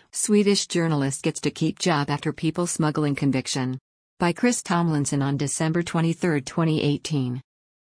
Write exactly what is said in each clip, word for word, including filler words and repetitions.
Swedish journalist gets to keep job after people smuggling conviction. By Chris Tomlinson on December twenty-third, twenty eighteen.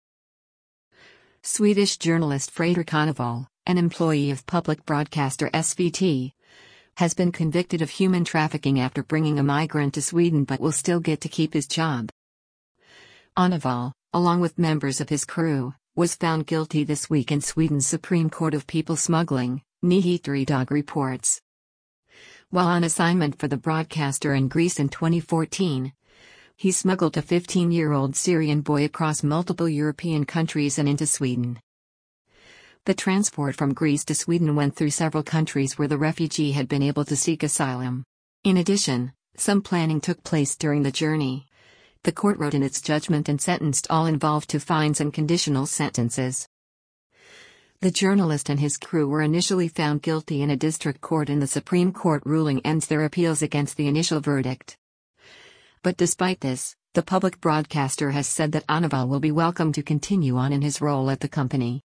Swedish journalist Fredrik Anneval, an employee of public broadcaster S V T, has been convicted of human trafficking after bringing a migrant to Sweden but will still get to keep his job. Anneval, along with members of his crew, was found guilty this week in Sweden's Supreme Court of people smuggling, Nyheter reports. While on assignment for the broadcaster in Greece in twenty fourteen, he smuggled a fifteen-year-old Syrian boy across multiple European countries and into Sweden. The transport from Greece to Sweden went through several countries where the refugee had been able to seek asylum. In addition, some planning took place during the journey. The court wrote in its judgment and sentenced all involved to fines and conditional sentences. The journalist and his crew were initially found guilty in a district court, and the Supreme Court ruling ends their appeals against the initial verdict. But despite this, the public broadcaster has said that Anneval will be welcome to continue on in his role at the company.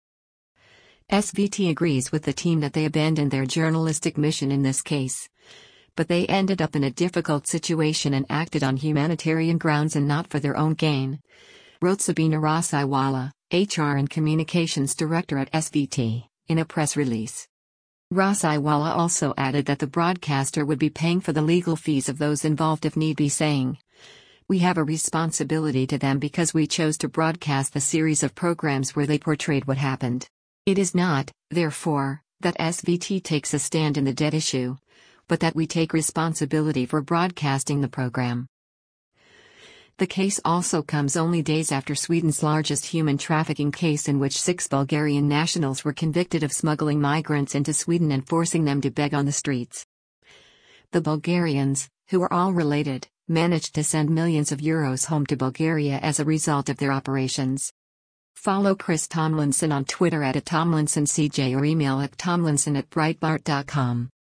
S V T agrees with the team that they abandoned their journalistic mission in this case. But they ended up in a difficult situation and acted on humanitarian grounds and not for their own gain, wrote Sabina Rasaiwala, H R and Communications Director at S V T, in a press release. Rasaiwala also added that the broadcaster would be paying for the legal fees of those involved if need be, saying, "We have a responsibility to them because we chose to broadcast the series of programs where they portrayed what happened. It is not, therefore, that S V T takes a stand in the debt issue, but that we take responsibility for broadcasting the program." The case also comes only days after Sweden's largest human trafficking case, in which six Bulgarian nationals were convicted of smuggling migrants into Sweden and forcing them to beg on the streets. The Bulgarians, who are all related, managed to send millions of euros home to Bulgaria as a result of their operations. Follow Chris Tomlinson on Twitter at Tomlinson C J or email at tomlinson at breitbart dot com.